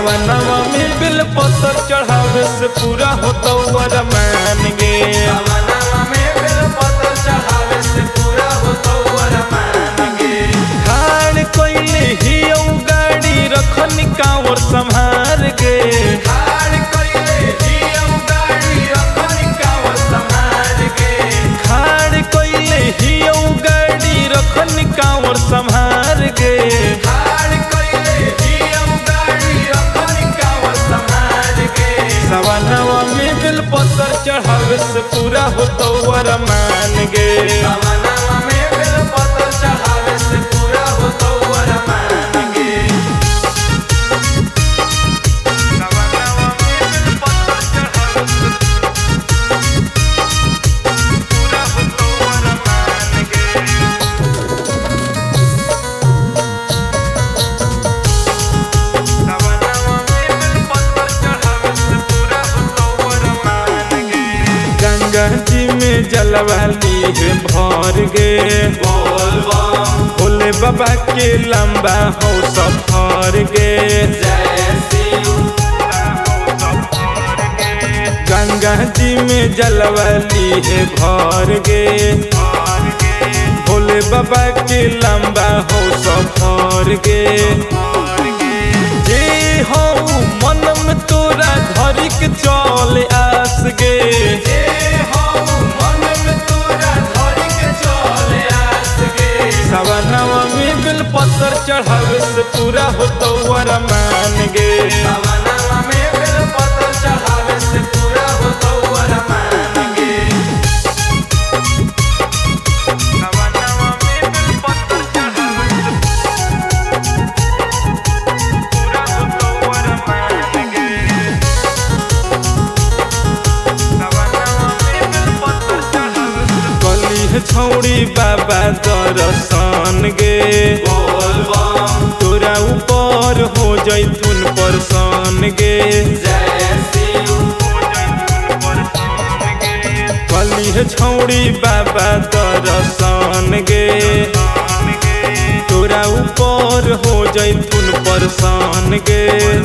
सवनवा में बिल पत्थर चढ़ावे से पूरा होता वरमान गे। सवनवा में बिल पत्थर चढ़ावे से पूरा होता वरमान गे। खाड़ कोइले हियो गाड़ी रखन कांवर संभार गे। खाड़ कोइले हियो गाड़ी रखन कांवर संभार गे। खाड़ कोइले हियो गाड़ी रखन कांवर संभार गे। खाड़ कोइले हियो गाड़ी रखन कांवर संभार गे। सवनवा में बिल पत्थर चढ़ावे से पूरा होता वरमान गे। सवनवा में बिल पत्थर चढ़ावे से पूरा होता वरमान गे। सवनवा में बिल पत्थर चढ़ावे से पूरा होता वरमान गे। सवनवा में बिल पत्थर चढ़ावे से पूरा होता वरमान गे। गंगा जी में जलवाली है भर गे। बोल बम भोले बाबा के लंबा हो सफर गे। जय शिव गंगा जी में जलवाली है भर गे। भोले बाबा के लंबा हो सफर गे। जे हो मन में तोरा धरी के चल आस गे। जे हो मन में तोरा धरी के चले आस गे। सवनवा में बिल पत्थर चढ़ावे से पूरा होता वरमान गे। सवनवा में बिल पत्थर चढ़ावे से पूरा होता वरमान गे। सवनवा में बिल पत्थर चढ़ावे से पूरा होता वरमान गे। सवनवा में बिल पत्थर चढ़ावे से कली है छौड़ी बाबा दर्शन गे। बोल बम तोरा ऊपर हो जैथुन परसान गे। जय शिव कली है छौड़ी बाबा दर्शन गे। तोरा ऊपर हो जैथुन परसान गे।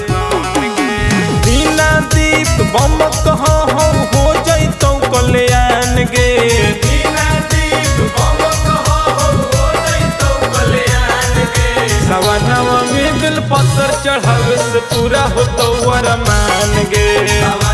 दीना दीप बम कह हो जैतौ कल्याण गे। बिना दीप बम कहो हो जैतौ कल्याण गे। सवनवा में बिल पत्थर चढ़ावे से पूरा होता वरमान गे।